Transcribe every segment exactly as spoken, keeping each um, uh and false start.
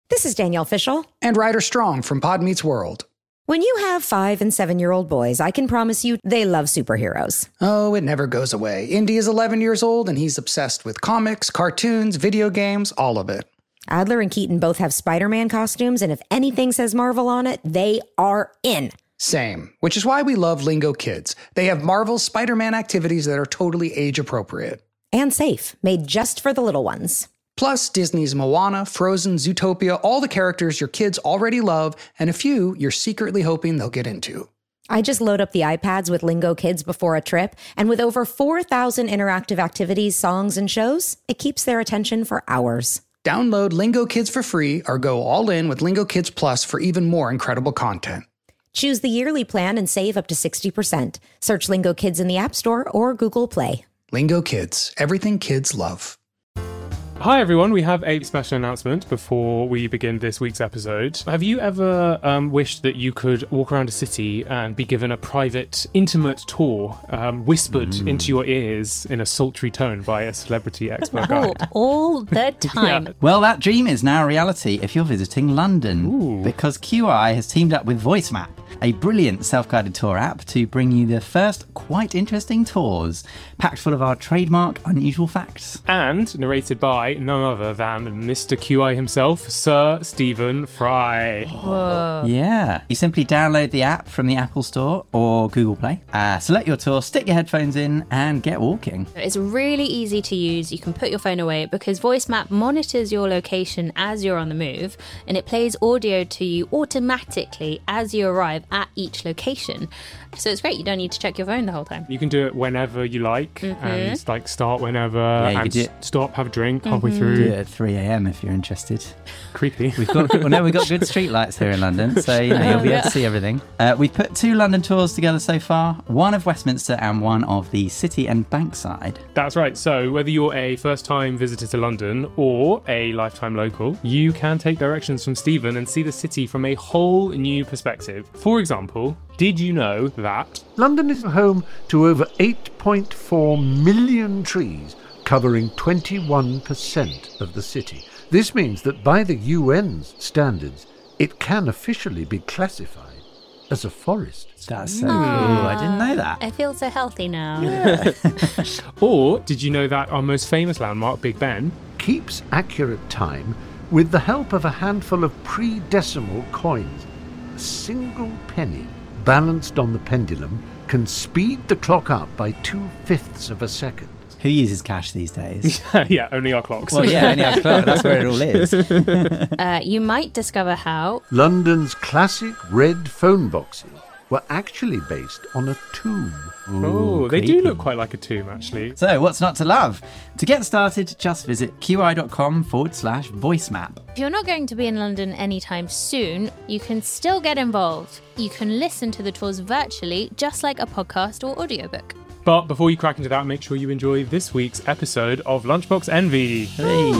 This is Danielle Fishel. And Ryder Strong from Pod Meets World. When you have five and seven-year-old boys, I can promise you they love superheroes. Oh, it never goes away. Indy is eleven years old, and he's obsessed with comics, cartoons, video games, all of it. Adler and Keaton both have Spider-Man costumes, and if anything says Marvel on it, they are in. Same, which is why we love Lingo Kids. They have Marvel's Spider-Man activities that are totally age-appropriate. And safe, made just for the little ones. Plus, Disney's Moana, Frozen, Zootopia, all the characters your kids already love, and a few you're secretly hoping they'll get into. I just load up the iPads with Lingo Kids before a trip, and with over four thousand interactive activities, songs, and shows, it keeps their attention for hours. Download Lingo Kids for free or go all in with Lingo Kids Plus for even more incredible content. Choose the yearly plan and save up to sixty percent. Search Lingo Kids in the App Store or Google Play. Lingo Kids, everything kids love. Hi everyone, we have a special announcement before we begin this week's episode. Have you ever um, wished that you could walk around a city and be given a private, intimate tour, um, whispered mm. into your ears in a sultry tone by a celebrity expert guide? Oh, all the time. Yeah. Well, that dream is now a reality if you're visiting London. Ooh. Because Q I has teamed up with VoiceMap, a brilliant self-guided tour app, to bring you the first quite interesting tours, packed full of our trademark unusual facts. And narrated by none other than Mister Q I himself, Sir Stephen Fry. Whoa. Yeah. You simply download the app from the Apple Store or Google Play, uh, select your tour, stick your headphones in, and get walking. It's really easy to use. You can put your phone away because VoiceMap monitors your location as you're on the move, and it plays audio to you automatically as you arrive at each location. So it's great. You don't need to check your phone the whole time. You can do it whenever you like, mm-hmm. and like start whenever, yeah, you and could do s- stop, have a drink mm-hmm. halfway through. Do it at three a.m. if you're interested. Creepy. We've got well, no, we've got good street lights here in London, so you know, you'll be able to see everything. Uh, we've put two London tours together so far, one of Westminster and one of the City and Bankside. That's right. So whether you're a first-time visitor to London or a lifetime local, you can take directions from Stephen and see the city from a whole new perspective. For example, did you know that London is home to over eight point four million trees, covering twenty-one percent of the city. This means that by the U N's standards, it can officially be classified as a forest. That's so cool. I didn't know that. I feel so healthy now. Yeah. Or did you know that our most famous landmark, Big Ben, keeps accurate time with the help of a handful of pre-decimal coins? A single penny balanced on the pendulum can speed the clock up by two-fifths of a second. Who uses cash these days? yeah, only our clocks. Well, yeah, only our clock. That's where it all is. uh, you might discover how London's classic red phone boxes were actually based on a tomb. Ooh, oh, they creepy. do look quite like a tomb, actually. So, what's not to love? To get started, just visit qi.com forward slash voicemap. If you're not going to be in London anytime soon, you can still get involved. You can listen to the tours virtually, just like a podcast or audiobook. But before you crack into that, make sure you enjoy this week's episode of Lunchbox Envy. Hey.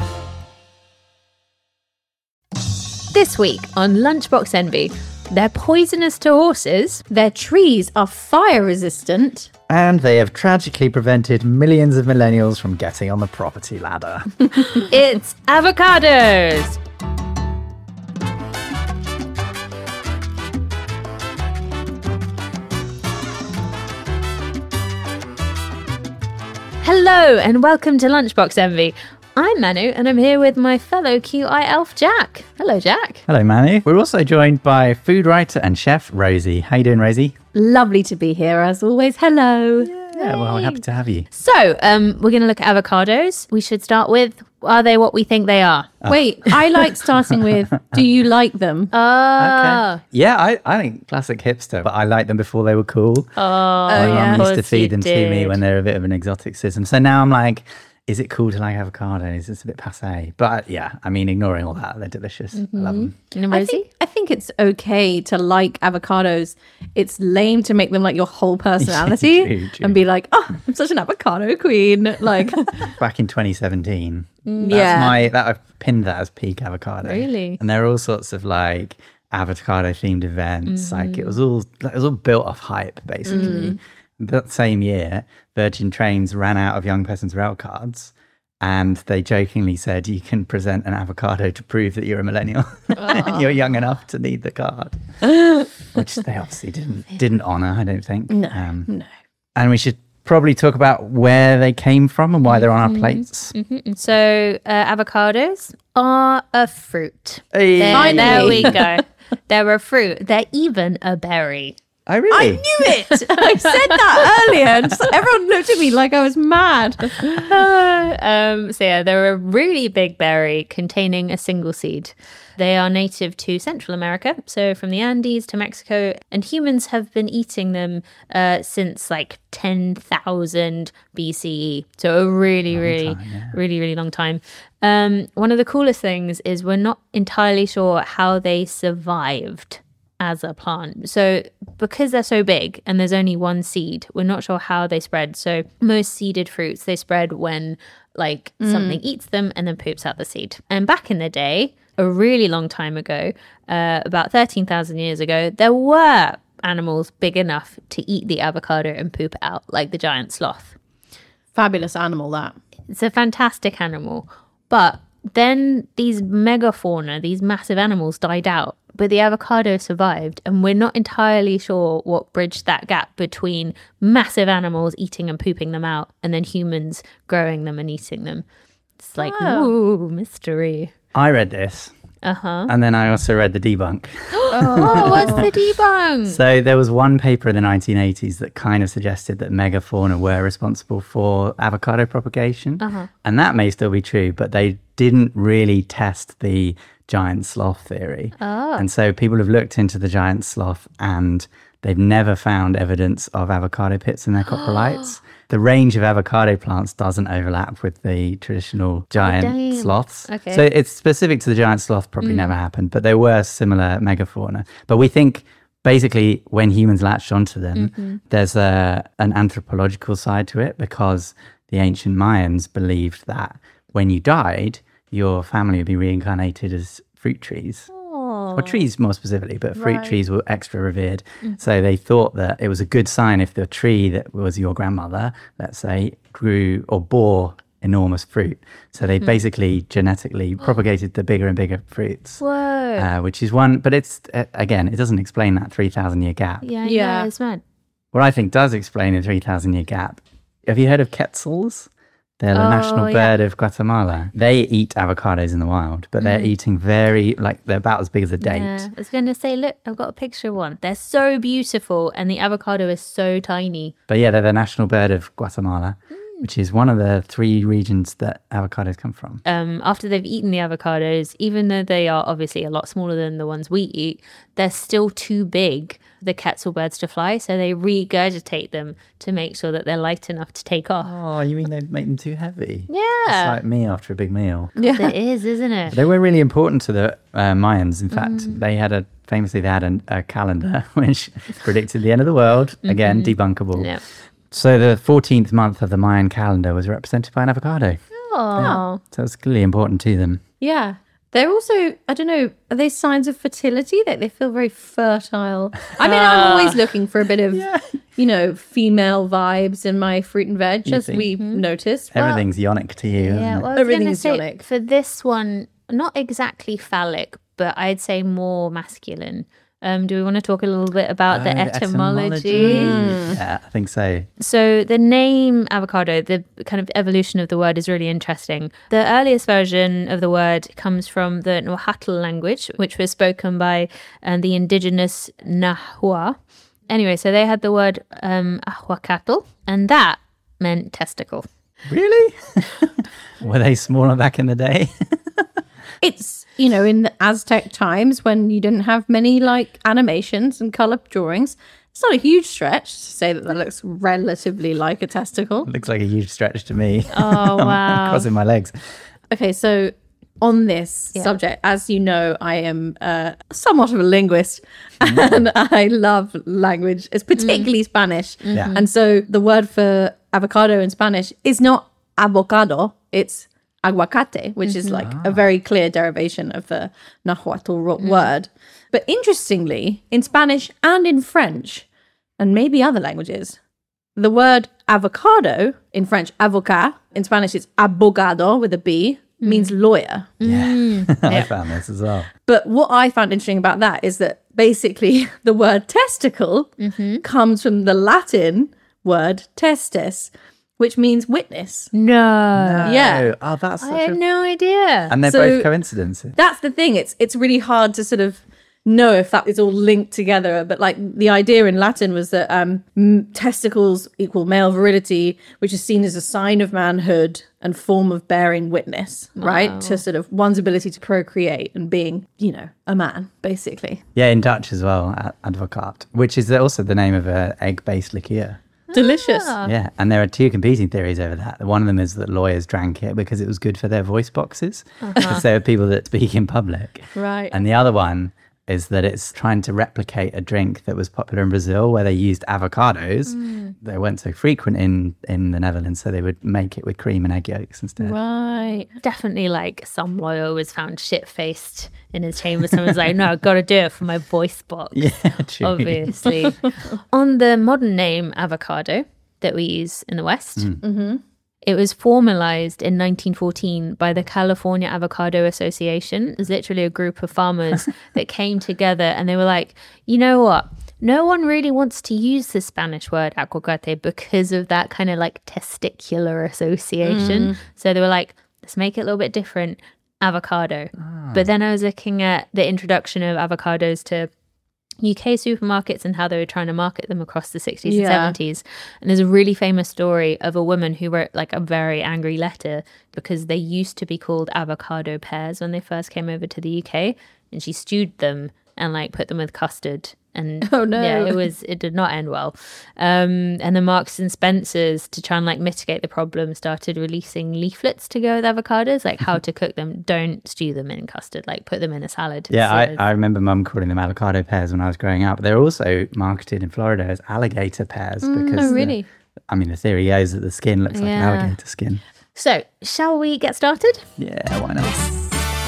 This week on Lunchbox Envy, they're poisonous to horses, their trees are fire resistant, and they have tragically prevented millions of millennials from getting on the property ladder. It's avocados! Hello and welcome to Lunchbox Envy. I'm Manu and I'm here with my fellow Q I elf Jack. Hello, Jack. Hello, Manu. We're also joined by food writer and chef Rosie. How you doing, Rosie? Lovely to be here as always. Hello. Yeah, well, happy to have you. So, um, we're going to look at avocados. We should start with, are they what we think they are? Oh. Wait, I like starting with, do you like them? Oh. Okay. Yeah, I, I think classic hipster, but I liked them before they were cool. Oh, My oh yeah. mum used to feed you them did. to me when they're a bit of an exoticism. So now I'm like, is it cool to like avocados? It's a bit passé. But yeah, I mean, ignoring all that, they're delicious. Mm-hmm. I love them. And I Rosie? think, I think it's okay to like avocados. It's lame to make them like your whole personality True, true. and be like, oh, I'm such an avocado queen. Like, Back in twenty seventeen, that's yeah. my, that I've pinned that as peak avocado. Really? And there are all sorts of like avocado themed events. Mm-hmm. Like it was all, it was all built off hype, basically. Mm. That same year, Virgin Trains ran out of young person's rail cards. And they jokingly said you can present an avocado to prove that you're a millennial and you're young enough to need the card, which they obviously didn't didn't honour, I don't think. No, um, no. And we should probably talk about where they came from and why they're on our plates. Mm-hmm. So uh, avocados are a fruit. Hey. There, there we go. They're a fruit. They're even a berry. Oh, really? I knew it. I said that earlier. And just, everyone looked at me like I was mad. um, so yeah, they're a really big berry containing a single seed. They are native to Central America, so from the Andes to Mexico, and humans have been eating them uh, since like ten thousand B C E. So a really, long really, time, yeah. really, really long time. Um, one of the coolest things is we're not entirely sure how they survived as a plant. So because they're so big and there's only one seed, we're not sure how they spread. So most seeded fruits, they spread when like mm. something eats them and then poops out the seed. And back in the day, a really long time ago, uh, about thirteen thousand years ago, there were animals big enough to eat the avocado and poop it out, like the giant sloth. Fabulous animal, that. It's a fantastic animal. But then these megafauna, these massive animals died out, but the avocado survived, and we're not entirely sure what bridged that gap between massive animals eating and pooping them out and then humans growing them and eating them. It's like, Oh. ooh, mystery. I read this. Uh-huh. And then I also read the debunk. Oh, what's the debunk? So there was one paper in the nineteen eighties that kind of suggested that megafauna were responsible for avocado propagation. Uh-huh. And that may still be true, but they didn't really test the giant sloth theory. Oh. And so people have looked into the giant sloth and they've never found evidence of avocado pits in their coprolites. The range of avocado plants doesn't overlap with the traditional giant damn. sloths. Okay. So it's specific to the giant sloth, probably never happened, but there were similar megafauna. But we think basically when humans latched onto them, Mm-hmm. there's a, an anthropological side to it because the ancient Mayans believed that when you died, your family would be reincarnated as fruit trees. Or trees more specifically, but fruit Right. trees were extra revered. So they thought that it was a good sign if the tree that was your grandmother, let's say, grew or bore enormous fruit. So they basically genetically propagated the bigger and bigger fruits. Whoa. Uh, which is one, but it's, uh, again, it doesn't explain that three thousand year gap. yeah, Yeah. yeah, it's mad. What I think does explain the three thousand year gap, have you heard of quetzals? They're the Oh, national yeah. bird of Guatemala. They eat avocados in the wild, but they're eating very, like, they're about as big as a date. Yeah. I was going to say, look, I've got a picture of one. They're so beautiful, and the avocado is so tiny. But yeah, they're the national bird of Guatemala, which is one of the three regions that avocados come from. Um, after they've eaten the avocados, even though they are obviously a lot smaller than the ones we eat, they're still too big, the quetzal birds, to fly. So they regurgitate them to make sure that they're light enough to take off. Oh, you mean they make them too heavy? Yeah. It's like me after a big meal. It is, isn't it? They were really important to the uh, Mayans. In fact, they had a, famously, they had an, a calendar which predicted the end of the world. Again, debunkable. Yeah. So the fourteenth month of the Mayan calendar was represented by an avocado. Oh. So it's clearly important to them. Yeah. They're also, I don't know, are they signs of fertility? That they feel very fertile. I mean, I'm always looking for a bit of, you know, female vibes in my fruit and veg, You as think? we've noticed. Everything's yonic to you, isn't Yeah, it? well, I was Everything gonna is say, yonic. for this one, not exactly phallic, but I'd say more masculine. Um, do we want to talk a little bit about the Oh, etymology? Yeah, I think so. So the name avocado, the kind of evolution of the word is really interesting. The earliest version of the word comes from the Nahuatl language, which was spoken by um, the indigenous Nahua. Anyway, so they had the word um, ahuacatl, and that meant testicle. Really? Were they smaller back in the day? It's, you know, in the Aztec times when you didn't have many like animations and color drawings, it's not a huge stretch to say that that looks relatively like a testicle. Looks like a huge stretch to me. Oh, wow. Crossing my legs. Okay, so on this Yeah. subject, as you know, I am uh, somewhat of a linguist and I love language, it's particularly Spanish. Yeah. And so the word for avocado in Spanish is not avocado, it's aguacate, which is like a very clear derivation of the Nahuatl ro- word. But interestingly, in Spanish and in French, and maybe other languages, the word avocado, in French avocat, in Spanish it's abogado with a B, means lawyer. Yeah, I found this as well. But what I found interesting about that is that basically the word testicle comes from the Latin word testis, which means witness. No. Yeah. Oh, that's I such had a... no idea. And they're So- both coincidences. That's the thing. It's it's really hard to sort of know if that is all linked together. But like the idea in Latin was that um, m- testicles equal male virility, which is seen as a sign of manhood and form of bearing witness, right? To sort of one's ability to procreate and being, you know, a man, basically. Yeah, in Dutch as well, a- advocaat, which is also the name of an egg-based liqueur. Delicious. Yeah, and there are two competing theories over that. One of them is that lawyers drank it because it was good for their voice boxes, because there are people that speak in public. Right. And the other one is that it's trying to replicate a drink that was popular in Brazil where they used avocados. They weren't so frequent in, in the Netherlands, so they would make it with cream and egg yolks instead. Right. Definitely like some lawyer was found shit-faced in his chamber. Someone's like, no, I've got to do it for my voice box. Yeah, true. Obviously. On the modern name avocado that we use in the West, it was formalized in nineteen fourteen by the California Avocado Association. It was literally a group of farmers that came together and they were like, you know what? No one really wants to use the Spanish word aguacate because of that kind of like testicular association. So they were like, let's make it a little bit different. Avocado. But then I was looking at the introduction of avocados to U K supermarkets and how they were trying to market them across the sixties Yeah. and seventies. And there's a really famous story of a woman who wrote like a very angry letter because they used to be called avocado pears when they first came over to the U K, and she stewed them and like put them with custard. And Oh, no. yeah, it was it did not end well. Um, and the Marks and Spencers, to try and like mitigate the problem, started releasing leaflets to go with avocados, like how to cook them. Don't stew them in custard, like put them in a salad. Yeah, instead. I, I remember mum calling them avocado pears when I was growing up. They're also marketed in Florida as alligator pears because, oh, the- really? I mean, the theory goes that the skin looks like Yeah. an alligator skin. So, shall we get started? Yeah, why not?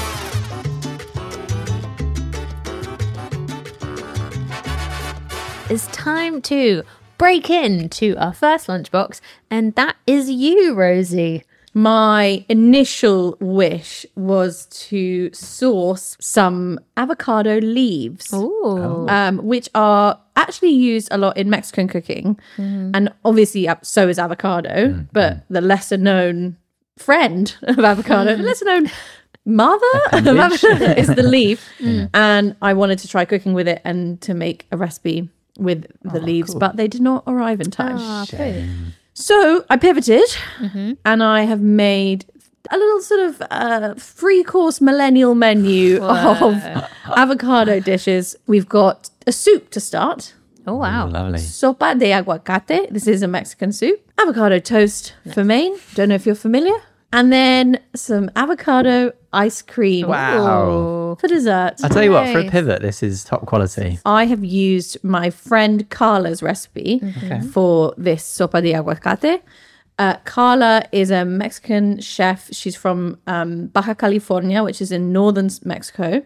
It's time to break into our first lunchbox, and that is you, Rosie. My initial wish was to source some avocado leaves, Ooh. um, which are actually used a lot in Mexican cooking. And obviously, uh, so is avocado, but the lesser known friend of avocado, the lesser known mother of avocado is the leaf. And I wanted to try cooking with it and to make a recipe with the leaves, but they did not arrive in time. Ah, poo. So I pivoted and I have made a little sort of uh, three course millennial menu of avocado dishes. We've got a soup to start. Oh, wow. Lovely. Sopa de aguacate. This is a Mexican soup. Avocado toast for main. Don't know if you're familiar. And then some avocado ice cream Wow. for dessert. I'll tell you what, for a Nice. pivot, this is top quality. I have used my friend Carla's recipe for this sopa de aguacate. Uh, Carla is a Mexican chef. She's from um, Baja California, which is in northern Mexico.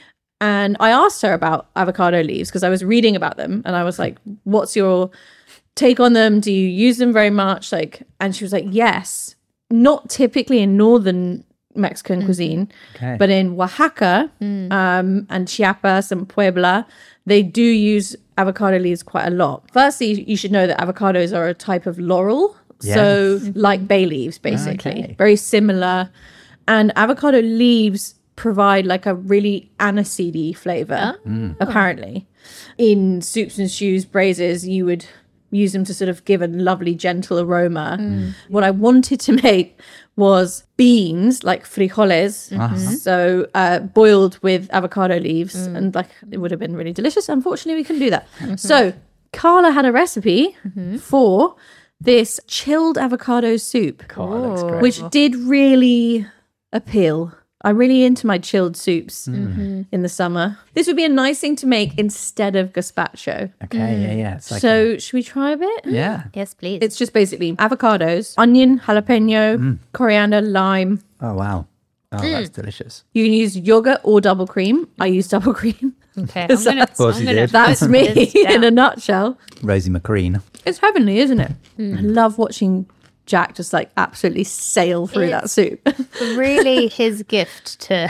And I asked her about avocado leaves because I was reading about them and I was like, what's your take on them? Do you use them very much? Like, and she was like, yes, not typically in northern Mexican cuisine, Okay. but in Oaxaca um, and Chiapas and Puebla, they do use avocado leaves quite a lot. Firstly, you should know that avocados are a type of laurel. So like bay leaves, basically. Okay. Very similar. And avocado leaves provide like a really aniseedy flavor, apparently. In soups and stews, braises, you would use them to sort of give a lovely, gentle aroma. What I wanted to make was beans, like frijoles, so uh, boiled with avocado leaves, and like it would have been really delicious. Unfortunately, we couldn't do that. So Carla had a recipe for this chilled avocado soup, God, that looks great. which did really appeal. I'm really into my chilled soups in the summer. This would be a nice thing to make instead of gazpacho. Okay, yeah, yeah. It's like So should we try a bit? a- yeah. Yes, please. It's just basically avocados, onion, jalapeno, coriander, lime. Oh, wow. Oh, that's delicious. You can use yogurt or double cream. I use double cream. okay. I'm gonna, course I'm you gonna did. That's put me this in a down. nutshell. Rosie McCreen. It's heavenly, isn't it? I love watching Jack just like absolutely sail through that It's- soup. Really his gift to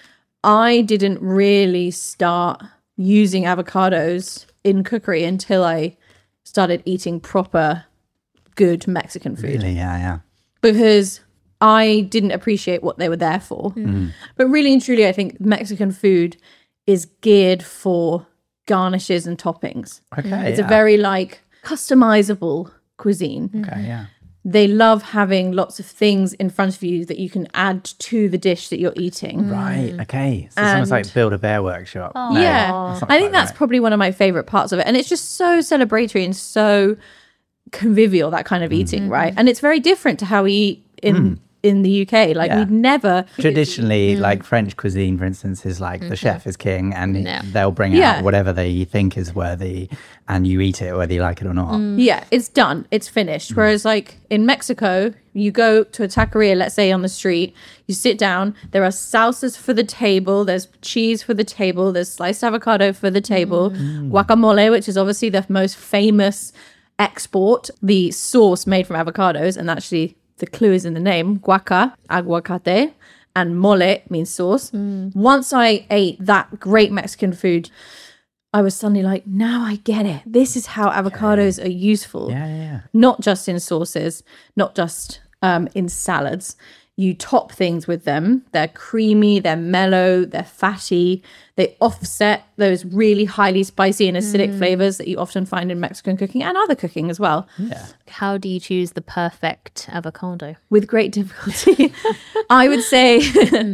I didn't really start using avocados in cookery until I started eating proper good Mexican food. Really? Yeah, yeah. Because I didn't appreciate what they were there for. Mm. But really and truly, I think Mexican food is geared for garnishes and toppings. Okay. It's yeah. a very like customizable cuisine. Okay, yeah. They love having lots of things in front of you that you can add to the dish that you're eating. Right. Okay. So it's almost And- like Build a Bear workshop. No, yeah. it's not I think quite that's right. probably one of my favorite parts of it. And it's just so celebratory and so convivial, that kind of Mm. eating, right? And it's very different to how we eat in in the U K. Like Yeah. we'd never Traditionally, like French cuisine, for instance, is like the chef is king and No. they'll bring Yeah. out whatever they think is worthy and you eat it whether you like it or not. Yeah, it's done. It's finished. Whereas, like in Mexico, you go to a taqueria, let's say on the street, you sit down, there are salsas for the table, there's cheese for the table, there's sliced avocado for the table, guacamole, which is obviously the most famous export, the sauce made from avocados. And actually, the clue is in the name guaca, aguacate, and mole means sauce. Once I ate that great Mexican food, I was suddenly like, now I get it. This is how avocados are useful. Yeah, yeah, yeah. Not just in sauces, not just um, in salads. You top things with them. They're creamy, they're mellow, they're fatty. They offset those really highly spicy and acidic flavors that you often find in Mexican cooking and other cooking as well. how do you choose the perfect avocado? With great difficulty. I would say,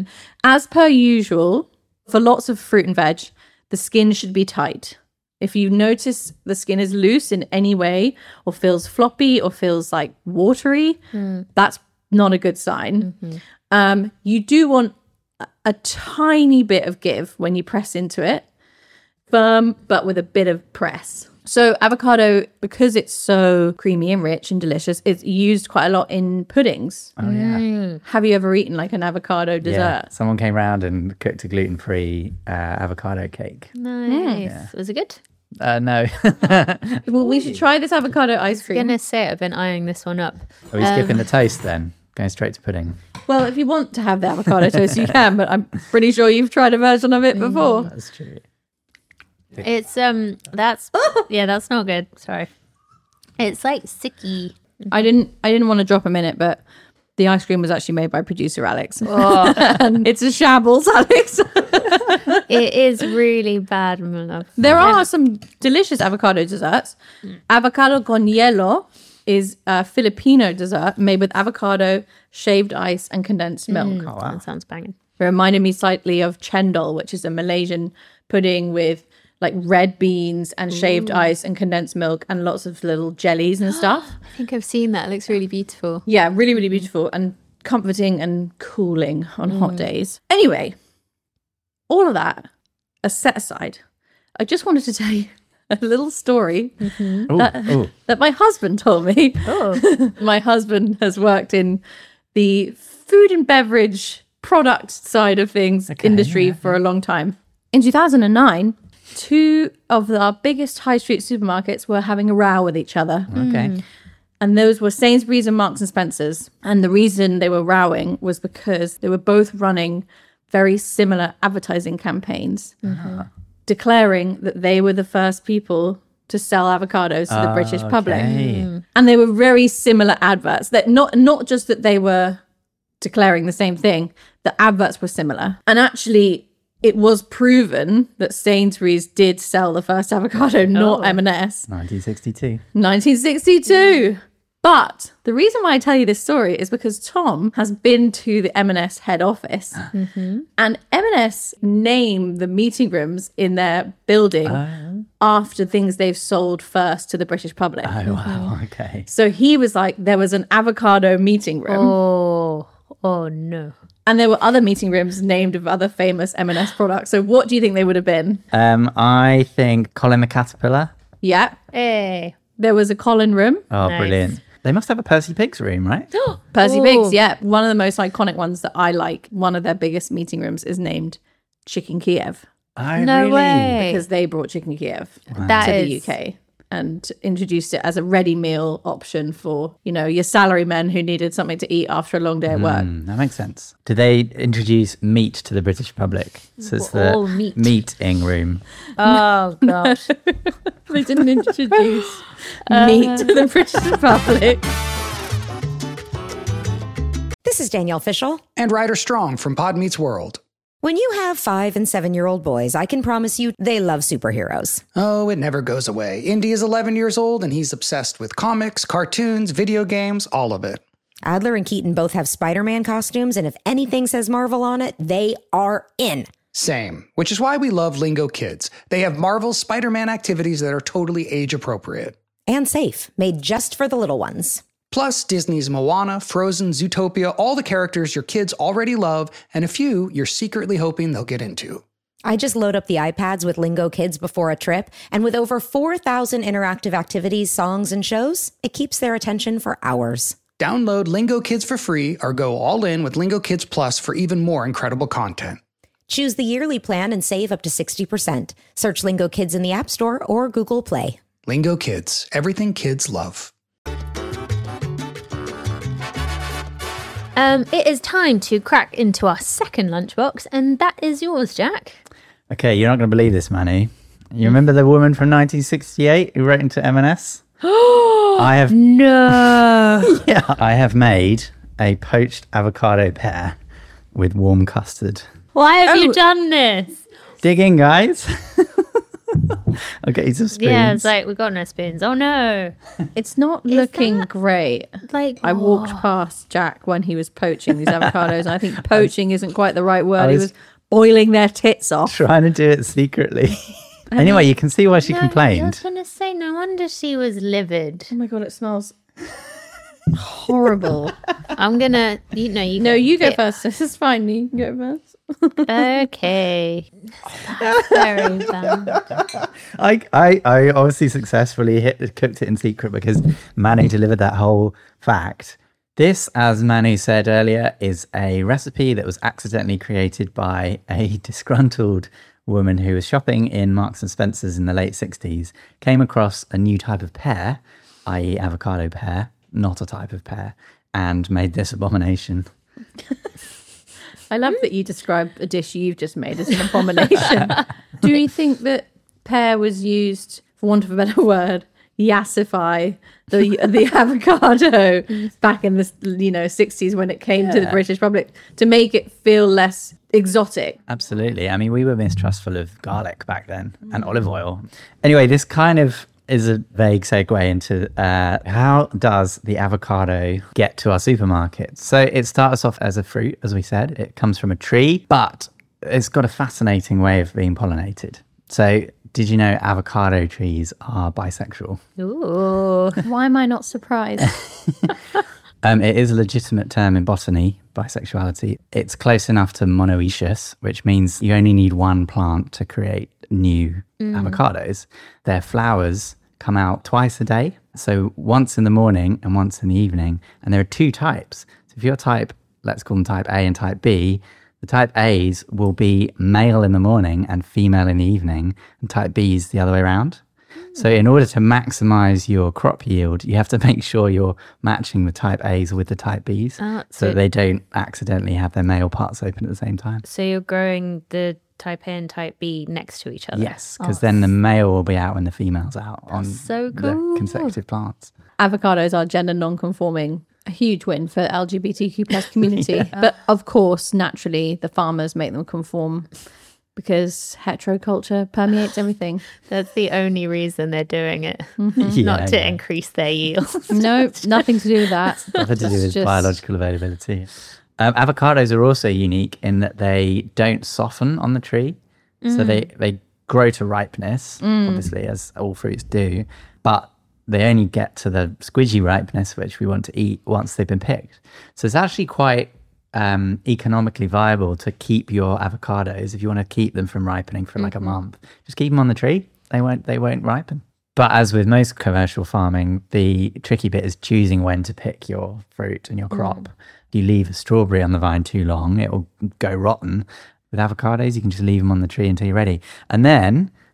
as per usual, for lots of fruit and veg, the skin should be tight. If you notice the skin is loose in any way or feels floppy or feels like watery, that's not a good sign. Um, you do want a, a tiny bit of give when you press into it, firm, but with a bit of press. So avocado, because it's so creamy and rich and delicious, it's used quite a lot in puddings. Oh, yeah. Have you ever eaten like an avocado dessert? Yeah. Someone came round and cooked a gluten-free uh, avocado cake. Nice. Was it good? Uh, no. Well, we should try this avocado ice I'm cream. gonna say I've been eyeing this one up. Are we skipping the toast then? Going straight to pudding. Well, if you want to have the avocado toast, you can, but I'm pretty sure you've tried a version of it before. That's true. It's um that's yeah, that's not good. Sorry. It's like sicky. I didn't I didn't want to drop a minute, but the ice cream was actually made by producer Alex. And it's a shambles, Alex. It is really bad, my love. There are some delicious avocado desserts. Avocado con hielo is a Filipino dessert made with avocado, shaved ice, and condensed milk. Oh, wow. That sounds banging. It reminded me slightly of chendol, which is a Malaysian pudding with like red beans and shaved ice and condensed milk and lots of little jellies and stuff. I think I've seen that. It looks really beautiful. Yeah, really, really beautiful and comforting and cooling on hot days. Anyway, all of that are set aside. I just wanted to tell you a little story Ooh, that, ooh. that my husband told me. Oh. My husband has worked in the food and beverage product side of things industry for a long time. In two thousand nine, two of our biggest high street supermarkets were having a row with each other. Okay. And those were Sainsbury's and Marks and Spencer's. And the reason they were rowing was because they were both running very similar advertising campaigns, declaring that they were the first people to sell avocados to the British public. Okay. And they were very similar adverts. That not not just that they were declaring the same thing, the adverts were similar. And actually, it was proven that Sainsbury's did sell the first avocado, not M and S. nineteen sixty-two. nineteen sixty-two. But the reason why I tell you this story is because Tom has been to the M and S head office, and M and S name the meeting rooms in their building after things they've sold first to the British public. Oh, wow. Okay. So he was like, there was an avocado meeting room, Oh. Oh no. and there were other meeting rooms named of other famous M and S products. So what do you think they would have been? Um, I think Colin the Caterpillar. Yeah, Hey. there was a Colin room. Oh, Nice. brilliant. They must have a Percy Pigs room, right? Percy Ooh. Pigs, yeah. One of the most iconic ones that I like, one of their biggest meeting rooms is named Chicken Kiev Oh, No really? way. because they brought Chicken Kiev That to is the U K. and introduced it as a ready meal option for, you know, your salarymen who needed something to eat after a long day at work. Mm, that makes sense. Did they introduce meat to the British Republic? So it's the All meat. meeting room. Oh, gosh. They didn't introduce meat to the British Republic. This is Danielle Fishel. And Ryder Strong from Pod Meets World. When you have five and seven-year-old boys, I can promise you they love superheroes. Oh, it never goes away. Indy is eleven years old, and he's obsessed with comics, cartoons, video games, all of it. Adler and Keaton both have Spider-Man costumes, and if anything says Marvel on it, they are in. Same, which is why we love Lingo Kids. They have Marvel's Spider-Man activities that are totally age-appropriate. And safe, made just for the little ones. Plus, Disney's Moana, Frozen, Zootopia, all the characters your kids already love, and a few you're secretly hoping they'll get into. I just load up the iPads with Lingo Kids before a trip, and with over four thousand interactive activities, songs, and shows, it keeps their attention for hours. Download Lingo Kids for free or go all in with Lingo Kids Plus for even more incredible content. Choose the yearly plan and save up to sixty percent. Search Lingo Kids in the App Store or Google Play. Lingo Kids, everything kids love. Um, it is time to crack into our second lunchbox, and that is yours, Jack. Okay, you're not going to believe this, Manu. You remember the woman from nineteen sixty-eight who wrote into M and S? I have No. yeah, I have made a poached avocado pear with warm custard. Why have Oh. you done this? Dig in, guys. I'll get you some spoons. Yeah, it's like, we got no spoons. Oh, no. It's not looking great. Like, I walked past Jack when he was poaching these avocados, and I think poaching isn't quite the right word. I He was- was boiling their tits off. trying to do it secretly. Anyway, you can see why she No, I complained. was going to say, no wonder she was livid. Oh my god, it smells horrible. I'm going to, you know, you No, you go it- first. This is fine. You go first. Okay. That's very bad. I, I, I obviously successfully hit, cooked it in secret because Manu delivered that whole fact. This, as Manu said earlier, is a recipe that was accidentally created by a disgruntled woman who was shopping in Marks and Spencer's in the late sixties, came across a new type of pear, that is avocado pear, not a type of pear, and made this abomination. I love that you describe a dish you've just made as an abomination. Do you think that pear was used, for want of a better word, yassify the the avocado back in the you know sixties when it came to the British Republic to make it feel less exotic? Absolutely. I mean, we were mistrustful of garlic back then and olive oil. Anyway, this kind of is a vague segue into uh, how does the avocado get to our supermarkets? So it starts off as a fruit, as we said. It comes from a tree, but it's got a fascinating way of being pollinated. So did you know avocado trees are bisexual? Ooh. Why am I not surprised? Um, it is a legitimate term in botany, bisexuality. It's close enough to monoecious, which means you only need one plant to create new avocados. Their flowers come out twice a day. So once in the morning and once in the evening. And there are two types. So if you're type, let's call them type A and type B, the type A's will be male in the morning and female in the evening, and type B is the other way around. So in order to maximize your crop yield, you have to make sure you're matching the type A's with the type B's Ah, so so- that they don't accidentally have their male parts open at the same time. So you're growing the type A and type B next to each other? Yes, because then the male will be out when the female's out on so the cool. consecutive plants. Avocados are gender non-conforming. A huge win for L G B T Q plus community. But of course, naturally, the farmers make them conform because heteroculture permeates everything. That's the only reason they're doing it. Yeah, Not to yeah. increase their yield. No, nothing to do with that. Nothing to do It's with just- biological availability. Um, avocados are also unique in that they don't soften on the tree. So they, they grow to ripeness, obviously, as all fruits do. But they only get to the squidgy ripeness, which we want to eat once they've been picked. So it's actually quite um, economically viable to keep your avocados if you want to keep them from ripening for like a month. Just keep them on the tree. They won't, they won't ripen. But as with most commercial farming, the tricky bit is choosing when to pick your fruit and your crop. If you leave a strawberry on the vine too long, it will go rotten. With avocados, you can just leave them on the tree until you're ready. And then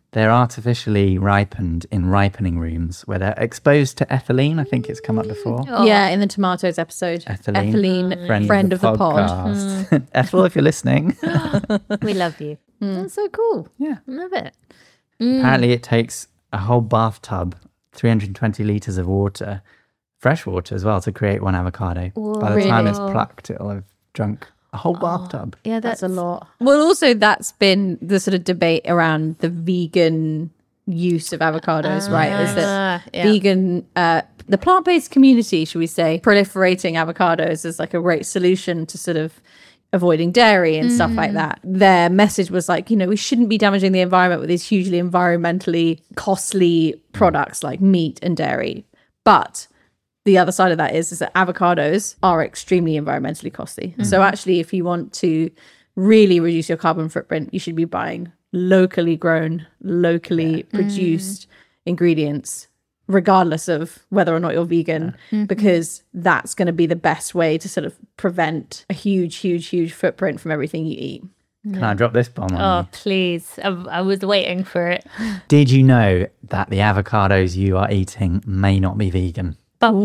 they're artificially ripened in ripening rooms where they're exposed to ethylene. I think it's come up before. Oh. Yeah, in the tomatoes episode. Ethylene, Ethylene, friend, friend of the, of the pod. podcast. Ethel, if you're listening. We love you. That's so cool. Yeah. Love it. Apparently, it takes a whole bathtub, three hundred twenty litres of water, fresh water as well, to create one avocado. By the time it's Really? plucked, it'll have drunk a whole bathtub. Yeah, That's that's, a lot. Well, also that's been the sort of debate around the vegan use of avocados, right? Is that Ah, yeah. vegan, uh, the plant-based community, should we say, proliferating avocados is like a great solution to sort of avoiding dairy and stuff like that. Their message was like, you know, we shouldn't be damaging the environment with these hugely environmentally costly products like meat and dairy. But the other side of that is, is that avocados are extremely environmentally costly. So actually, if you want to really reduce your carbon footprint, you should be buying locally grown, locally produced ingredients, regardless of whether or not you're vegan, because that's going to be the best way to sort of prevent a huge, huge, huge footprint from everything you eat. Can I drop this bomb on Oh, you? please. I, I was waiting for it. Did you know that the avocados you are eating may not be vegan?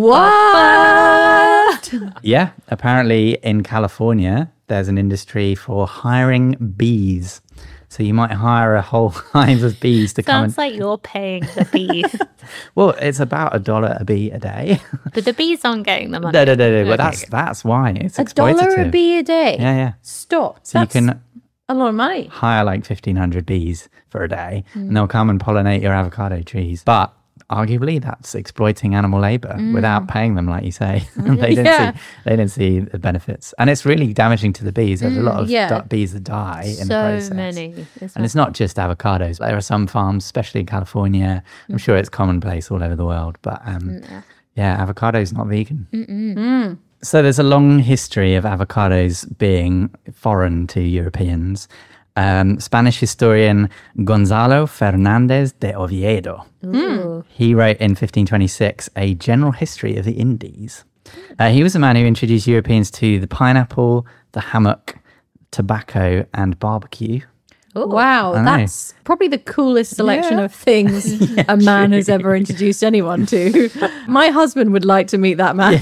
What? Yeah, apparently in California, there's an industry for hiring bees. So you might hire a whole hive of bees to come and... Sounds like you're paying the bees. Well, it's about a dollar a bee a day. But the bees aren't getting the money. no, no, no, no. Well, Okay, that's, that's why. It's A dollar a exploitative. bee a day? Yeah, yeah. Stop. So That's you can a lot of money. hire like fifteen hundred bees for a day and they'll come and pollinate your avocado trees. But arguably that's exploiting animal labor without paying them, like you say. they didn't Yeah. see they didn't see the benefits. And it's really damaging to the bees. There's a lot of yeah. di- bees that die in the So process. many. It's And it's not just avocados. There are some farms, especially in California. I'm sure it's commonplace all over the world. But um, yeah, avocado's not vegan. So there's a long history of avocados being foreign to Europeans. Um, Spanish historian Gonzalo Fernández de Oviedo. He wrote in fifteen twenty-six a general history of the Indies. Uh, he was the man who introduced Europeans to the pineapple, the hammock, tobacco, and barbecue. Wow, I know. that's probably the coolest selection Yeah. of things a man has ever introduced anyone to. My husband would like to meet that man.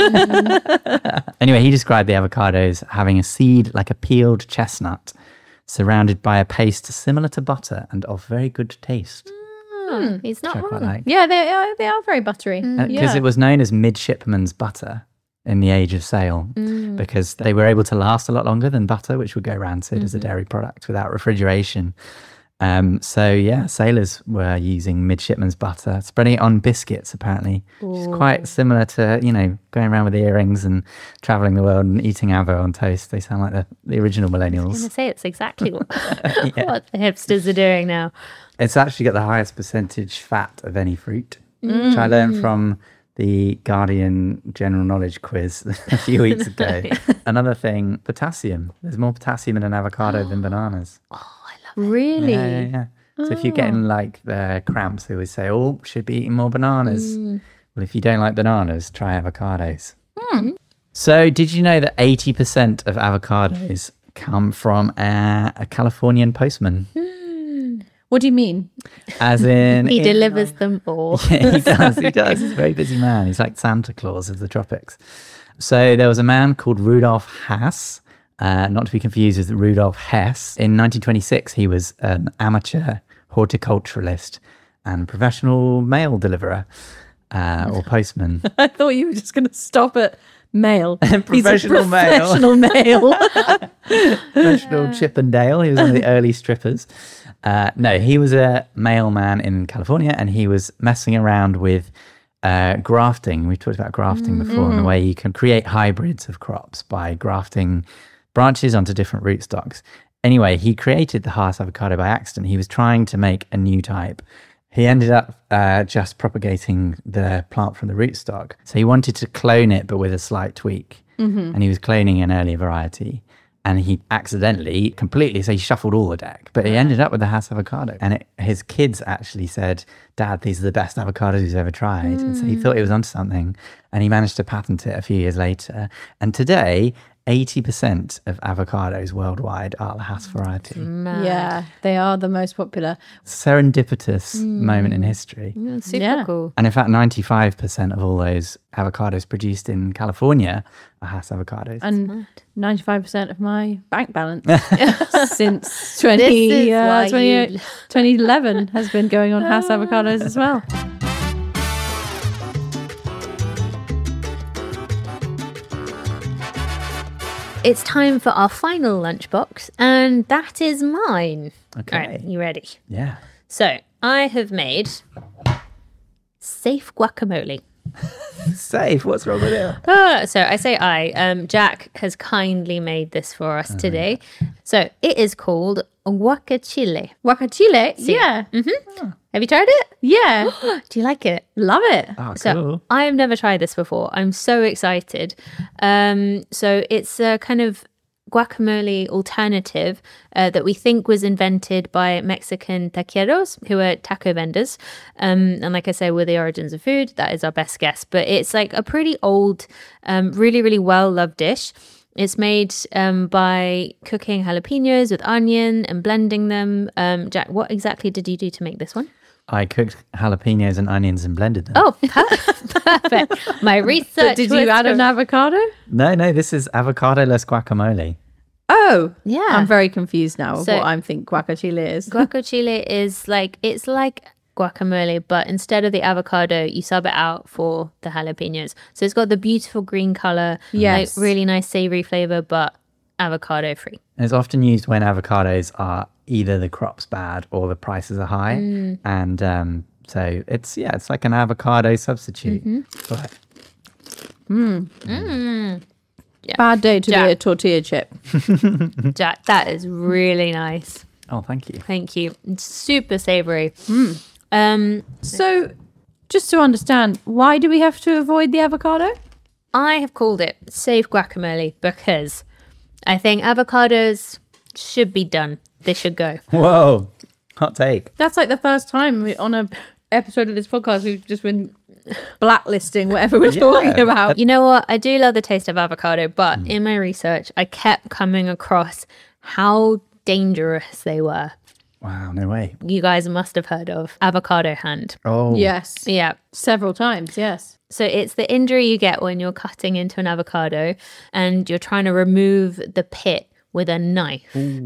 Anyway, he described the avocados having a seed like a peeled chestnut, surrounded by a paste similar to butter and of very good taste. Oh, he's not Which I quite wrong. like. Yeah, they are, they are very buttery. Because yeah. it was known as midshipman's butter in the age of sail, because they were able to last a lot longer than butter, which would go rancid as a dairy product without refrigeration. Um, so yeah, sailors were using midshipman's butter, spreading it on biscuits, apparently. Which is quite similar to, you know, going around with earrings and traveling the world and eating avo on toast. They sound like the, the original I was millennials. going to say it's exactly what, what the hipsters are doing now. It's actually got the highest percentage fat of any fruit, which I learned from the Guardian General Knowledge quiz a few weeks ago. Another thing, potassium. There's more potassium in an avocado than bananas. Really? Yeah, yeah, yeah. So if you're getting like the cramps, they always say, oh, should be eating more bananas. Well, if you don't like bananas, try avocados. So did you know that eighty percent of avocados come from a, a Californian postman? What do you mean? As in... He in- delivers them all. Yeah, he does. He does. He's a very busy man. He's like Santa Claus of the tropics. So there was a man called Rudolf Haas, uh, not to be confused with Rudolf Hess. In nineteen twenty-six, he was an amateur horticulturalist and professional mail deliverer uh, or postman. I thought you were just going to stop at male. Professional He's a male. professional male. Professional Chippendale. He was one of the early strippers. Uh, no, he was a mailman in California, and he was messing around with uh, grafting. We've talked about grafting before, and the way you can create hybrids of crops by grafting branches onto different rootstocks. Anyway, he created the Haas avocado by accident. He was trying to make a new type. He ended up uh, just propagating the plant from the rootstock. So he wanted to clone it, but with a slight tweak. And he was cloning an earlier variety. And he accidentally, completely, so he shuffled all the deck. But he ended up with the Haas avocado. And it, his kids actually said, Dad, these are the best avocados he's ever tried. And so he thought he was onto something. And he managed to patent it a few years later. And today, eighty percent of avocados worldwide are the Hass variety. Mad. Yeah, they are the most popular. Serendipitous moment in history. Yeah, super Yeah. cool. And in fact, ninety-five percent of all those avocados produced in California are Hass avocados. And ninety-five percent of my bank balance since twenty, This is uh, why twenty, you- twenty eleven has been going on Hass avocados as well. It's time for our final lunchbox, and that is mine. Okay. All right, you ready? yeah. So, I have made safe guacamole. Safe. What's wrong with it? Ah, so I say I. Um, Jack has kindly made this for us today. So it is called guacachile. Guacachile? Yeah. Have you tried it? Yeah. Do you like it? Love it. Oh, So cool. I have never tried this before. I'm so excited. Um, so it's a kind of guacamole alternative uh, that we think was invented by Mexican taqueros, who are taco vendors. Um, and like I say, we're the origins of food. That is our best guess. But it's like a pretty old, um, really, really well-loved dish. It's made um, by cooking jalapenos with onion and blending them. Um, Jack, what exactly did you do to make this one? I cooked jalapenos and onions and blended them. Oh, perfect. My research. But did you was add an correct. avocado? No, no, this is avocado-less guacamole. Oh, Yeah. I'm very confused now of So- what I think guacachile is. Guacachile is like, it's like guacamole, but instead of the avocado, you sub it out for the jalapenos. So it's got the beautiful green color, Yes. like really nice savory flavor, but avocado free. And it's often used when avocados are either the crop's bad or the prices are high. Mm. And um, so it's, yeah, it's like an avocado substitute. Mm-hmm. But Bad day to Jack. be a tortilla chip. Jack, that is really nice. oh, thank you. Thank you. It's super savory. Um, So, just to understand, why do we have to avoid the avocado? I have called it safe guacamole because I think avocados should be done. They should go. Whoa, hot take. That's like the first time we, on a episode of this podcast we've just been blacklisting whatever we're talking about. You know what? I do love the taste of avocado, but in my research, I kept coming across how dangerous they were. Wow, no way. You guys must have heard of avocado hand. Oh, Yes, Yeah. several times. Yes. So it's the injury you get when you're cutting into an avocado and you're trying to remove the pit with a knife.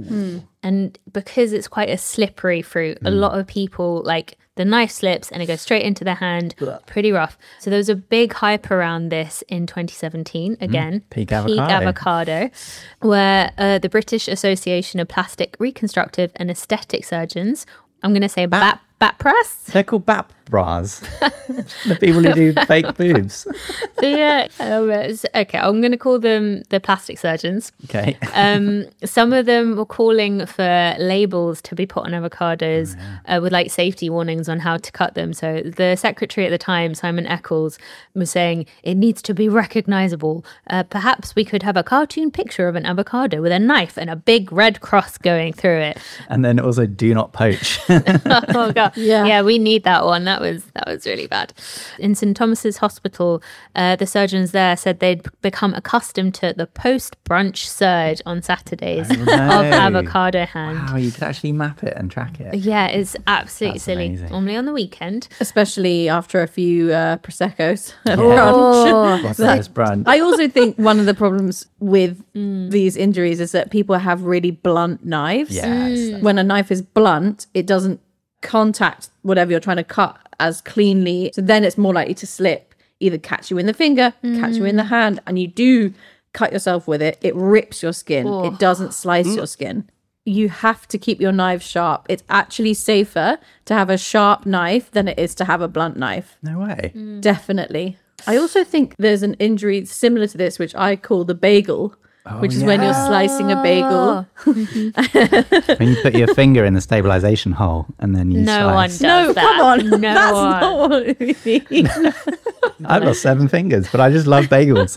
And because it's quite a slippery fruit, a lot of people like the knife slips and it goes straight into their hand. Pretty rough. So there was a big hype around this in twenty seventeen. Again, Peak avocado. avocado, where uh, the British Association of Plastic Reconstructive and Aesthetic Surgeons, I'm going to say bat, bat press. They're called B A P bras. The people who do fake boobs. Yeah. Um, it's- okay, I'm going to call them the plastic surgeons. Okay. Um, some of them were calling for labels to be put on avocados uh, with like safety warnings on how to cut them. So the secretary at the time, Simon Eccles, was saying it needs to be recognizable. Uh, perhaps we could have a cartoon picture of an avocado with a knife and a big red cross going through it. And then also do not poach. Oh god, Yeah. yeah, we need that one. That was that was really bad. In St Thomas's Hospital, uh, the surgeons there said they'd become accustomed to the post-brunch surge on Saturdays Oh, no. of avocado hand. Wow, you could actually map it and track it. Yeah, it's absolutely That's silly. amazing. Only on the weekend. Especially after a few uh, Prosecco's. at Oh. brunch. What's that? It's brunch. I also think one of the problems with these injuries is that people have really blunt knives. Yes. When a knife is blunt, it doesn't contact whatever you're trying to cut as cleanly. So then it's more likely to slip, either catch you in the finger, catch you in the hand, and you do cut yourself with it. It rips your skin. It doesn't slice your skin. You have to keep your knives sharp. It's actually safer to have a sharp knife than it is to have a blunt knife. No way. Definitely. I also think there's an injury similar to this, which I call the bagel, which is when you're slicing a bagel. When you put your finger in the stabilization hole and then you No one slice. does No, that. come on. No That's one. not what we mean. I've got seven fingers, but I just love bagels.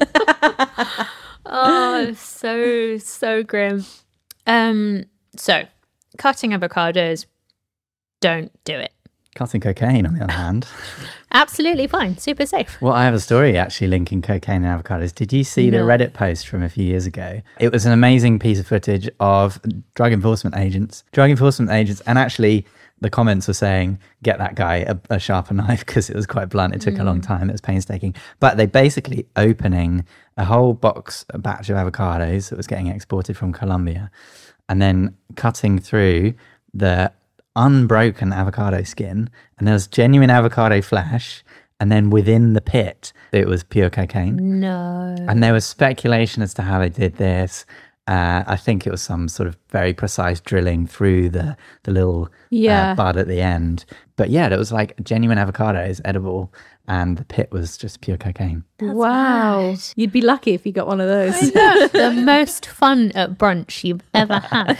Oh, so so grim. Um, so cutting avocados, don't do it. Cutting cocaine, on the other hand. Absolutely fine. Super safe. Well, I have a story actually linking cocaine and avocados. Did you see the No. Reddit post from a few years ago? It was an amazing piece of footage of drug enforcement agents. Drug enforcement agents, and actually the comments were saying, get that guy a, a sharper knife, because it was quite blunt. It took mm. a long time. It was painstaking. But they basically opening a whole box, a batch of avocados that was getting exported from Colombia, and then cutting through the unbroken avocado skin, and there was genuine avocado flesh, and then within the pit it was pure cocaine. No. And there was speculation as to how they did this. uh, I think it was some sort of very precise drilling through the the little Yeah. uh, bud at the end. But yeah, it was like genuine avocados, edible, and the pit was just pure cocaine. Wow. mad. You'd be lucky if you got one of those. The most fun at brunch you've ever had.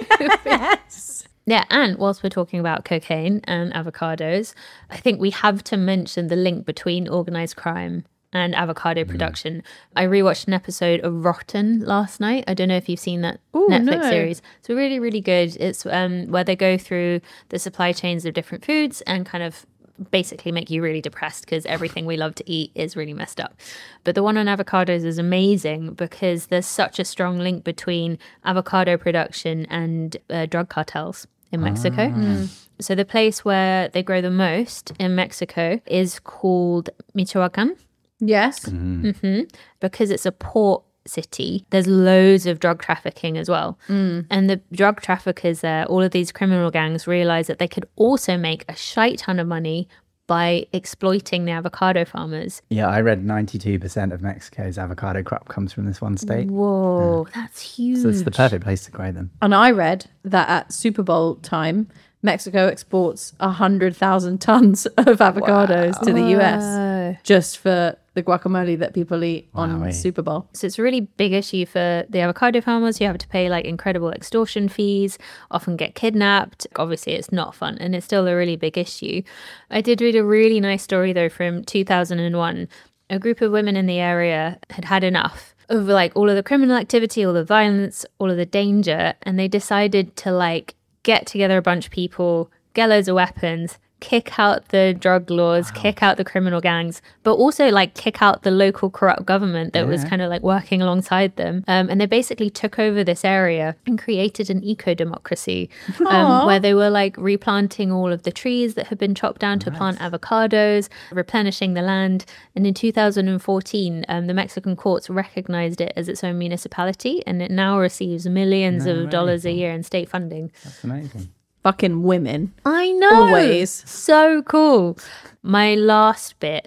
Yes. Yeah, and whilst we're talking about cocaine and avocados, I think we have to mention the link between organised crime and avocado production. I rewatched an episode of Rotten last night. I don't know if you've seen that Ooh, Netflix no. series. It's really, really good. It's um, where they go through the supply chains of different foods and kind of basically make you really depressed because everything we love to eat is really messed up. But the one on avocados is amazing because there's such a strong link between avocado production and uh, drug cartels in Mexico. So the place where they grow the most in Mexico is called Michoacan. Yes. hmm Because it's a port city, there's loads of drug trafficking as well. And the drug traffickers there, all of these criminal gangs, realize that they could also make a shite ton of money by exploiting the avocado farmers. Yeah, I read ninety-two percent of Mexico's avocado crop comes from this one state. Whoa, that's huge. So it's the perfect place to grow them. And I read that at Super Bowl time, Mexico exports one hundred thousand tons of avocados to the U S just for the guacamole that people eat on Wowee. Super Bowl. So it's a really big issue for the avocado farmers. You have to pay like incredible extortion fees, often get kidnapped. Obviously, it's not fun and it's still a really big issue. I did read a really nice story though from two thousand one. A group of women in the area had had enough of like all of the criminal activity, all the violence, all of the danger. And they decided to like get together a bunch of people, get loads of weapons, kick out the drug laws, wow. kick out the criminal gangs, but also like kick out the local corrupt government that yeah. was kind of like working alongside them. Um, and they basically took over this area and created an eco-democracy um, where they were like replanting all of the trees that had been chopped down to nice. plant avocados, replenishing the land. And in two thousand fourteen, um, the Mexican courts recognized it as its own municipality, and it now receives millions no of way. dollars a year in state funding. That's amazing. Fucking women. I know. Always. So cool. My last bit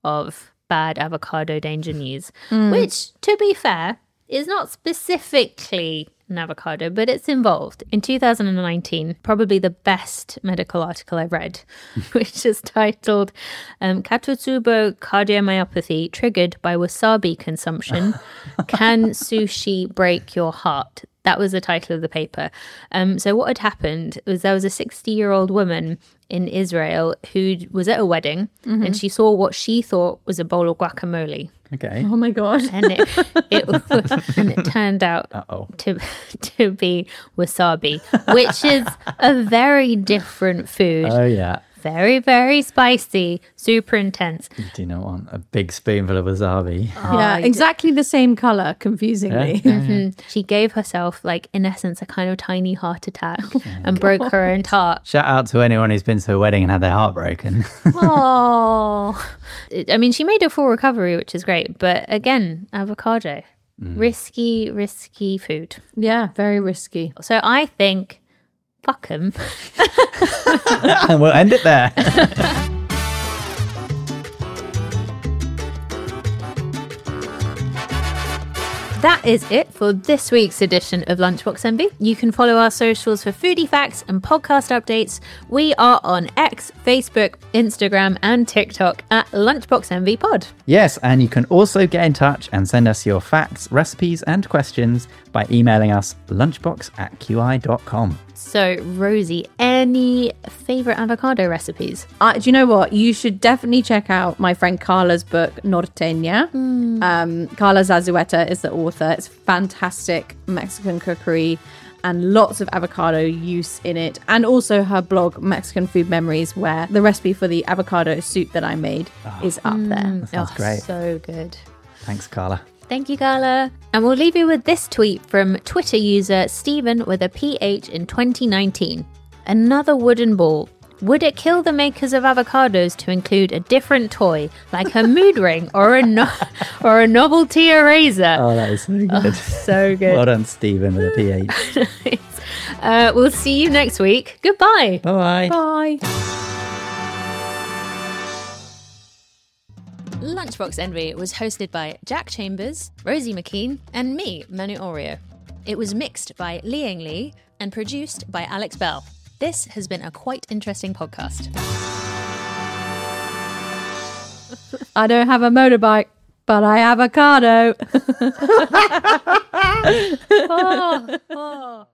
of bad avocado danger news, mm. which, to be fair, is not specifically an avocado, but it's involved. In two thousand nineteen, probably the best medical article I've read, which is titled um, Katotsubo Cardiomyopathy Triggered by Wasabi Consumption. Can Sushi Break Your Heart? That was the title of the paper. Um, so what had happened was there was a sixty-year-old woman in Israel who was at a wedding mm-hmm. and she saw what she thought was a bowl of guacamole. Okay. Oh my God. And it, it, and it turned out Uh-oh. to to be wasabi, which is a very different food. Oh, yeah. Very, very spicy, super intense. You do not want a big spoonful of wasabi. Oh, yeah, exactly the same color, confusingly. Yeah. Mm-hmm. She gave herself, like, in essence, a kind of tiny heart attack and broke her own heart. Shout out to anyone who's been to a wedding and had their heart broken. Oh, I mean, she made a full recovery, which is great. But again, avocado, mm. risky, risky food. Yeah, very risky. So I think, fuck 'em. And we'll end it there. That is it for this week's edition of Lunchbox Envy. You can follow our socials for foodie facts and podcast updates. We are on X, Facebook, Instagram, and TikTok at Lunchbox Envy Pod. Yes, and you can also get in touch and send us your facts, recipes, and questions by emailing us lunchbox at q i dot com. So, Rosie, any favourite avocado recipes? Uh, do you know what? You should definitely check out my friend Carla's book, Norteña. Mm. Um, Carla Zazueta is the author. It's fantastic Mexican cookery. and lots of avocado use in it. And also her blog, Mexican Food Memories, where the recipe for the avocado soup that I made oh, is up there. That sounds oh, great. So good. Thanks, Carla. Thank you, Carla. And we'll leave you with this tweet from Twitter user Stephen with a P H in twenty nineteen. Another wooden ball. Would it kill the makers of avocados to include a different toy, like a mood ring or a no- or a novelty eraser? Oh, that is so good. Oh, so good. Well done, Stephen, with a P H. uh, we'll see you next week. Goodbye. Bye-bye. Bye. Lunchbox Envy was hosted by Jack Chambers, Rosie McKean, and me, Manu Oreo. It was mixed by Liang Li and produced by Alex Bell. This has been a quite interesting podcast. I don't have a motorbike, but I have avocado. oh, oh.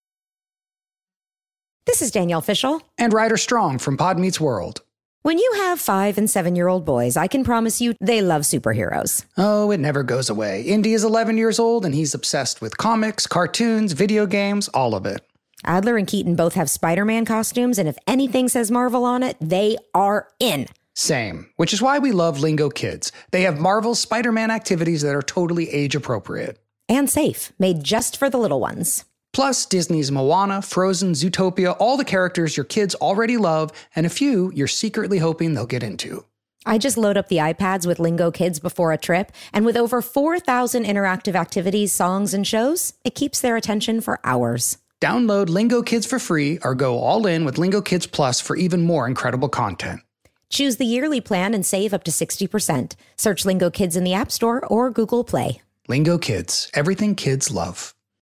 This is Danielle Fishel. And Ryder Strong from Pod Meets World. When you have five and seven-year-old boys, I can promise you they love superheroes. Oh, it never goes away. Indy is eleven years old, and he's obsessed with comics, cartoons, video games, all of it. Adler and Keaton both have Spider-Man costumes, and if anything says Marvel on it, they are in. Same, which is why we love Lingo Kids. They have Marvel's Spider-Man activities that are totally age-appropriate. And safe, made just for the little ones. Plus, Disney's Moana, Frozen, Zootopia, all the characters your kids already love, and a few you're secretly hoping they'll get into. I just load up the iPads with Lingo Kids before a trip, and with over four thousand interactive activities, songs, and shows, it keeps their attention for hours. Download Lingo Kids for free or go all in with Lingo Kids Plus for even more incredible content. Choose the yearly plan and save up to sixty percent. Search Lingo Kids in the App Store or Google Play. Lingo Kids, everything kids love.